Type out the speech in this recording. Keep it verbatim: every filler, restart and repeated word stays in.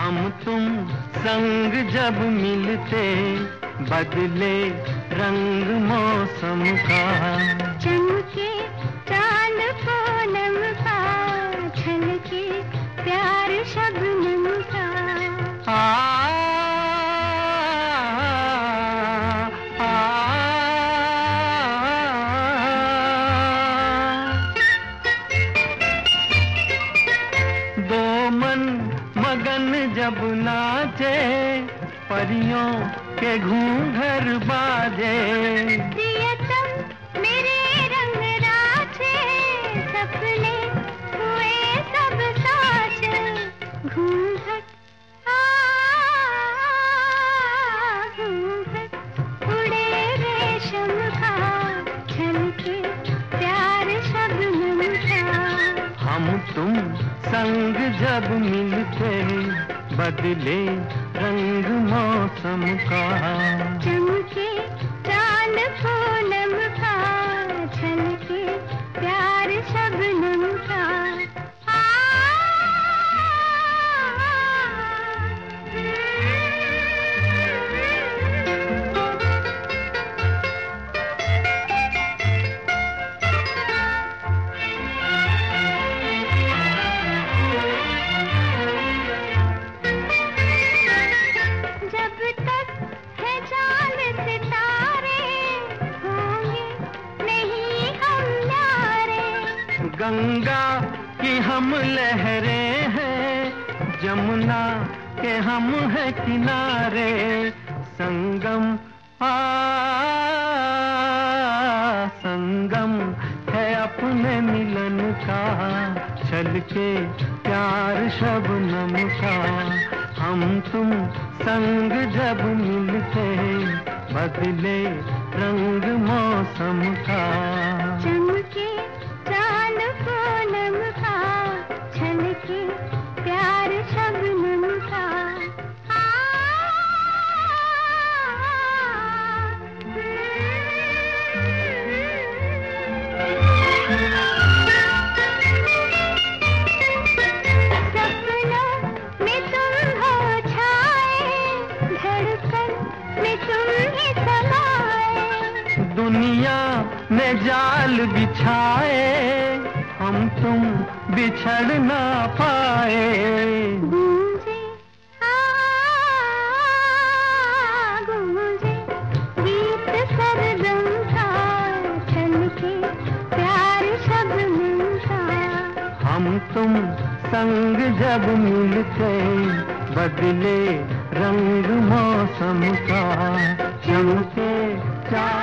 हम तुम संग जब मिलते बदले रंग मौसम का। चमके चांद पूनम का, छलके प्यार शबनम का। आ मगन जब नाचे परियों के घूंघर बाजे। प्रियतम मेरे रंग राचे, सपने हुए सब साचे। घूंघट आ घूंघट उड़े रेशम का, छलके प्यार शबनम का। हम तुम संग जब मिलते बदले रंग मौसम का। चमके चांद पूनम का, छलके प्यार शबनम का। गंगा की हम लहरें हैं, जमुना के हम हैं किनारे। संगम आ संगम है अपने मिलन का, छलके प्यार शबनम का। हम तुम संग जब मिलते बदले रंग मौसम का। चमके चांद पूनम का, छलके प्यार शबनम का। सपनों में तुम हो छाए, धड़कन में तुम ही समाए। दुनिया में जाल बिछाए, हम तुम बिछड़ ना पाए। गूंजे आ गूंजे गीत सरगम का, छलके प्यार शबनम का। हम तुम संग जब मिलते बदले रंग मौसम का। चमके